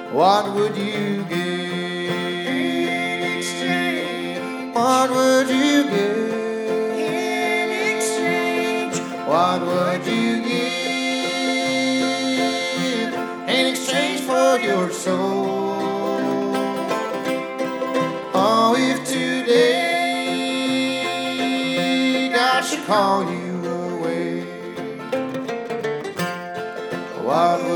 What would you give In exchange, What would you give in exchange, What would you give in exchange for your soul? Oh, if today God should call you away, what would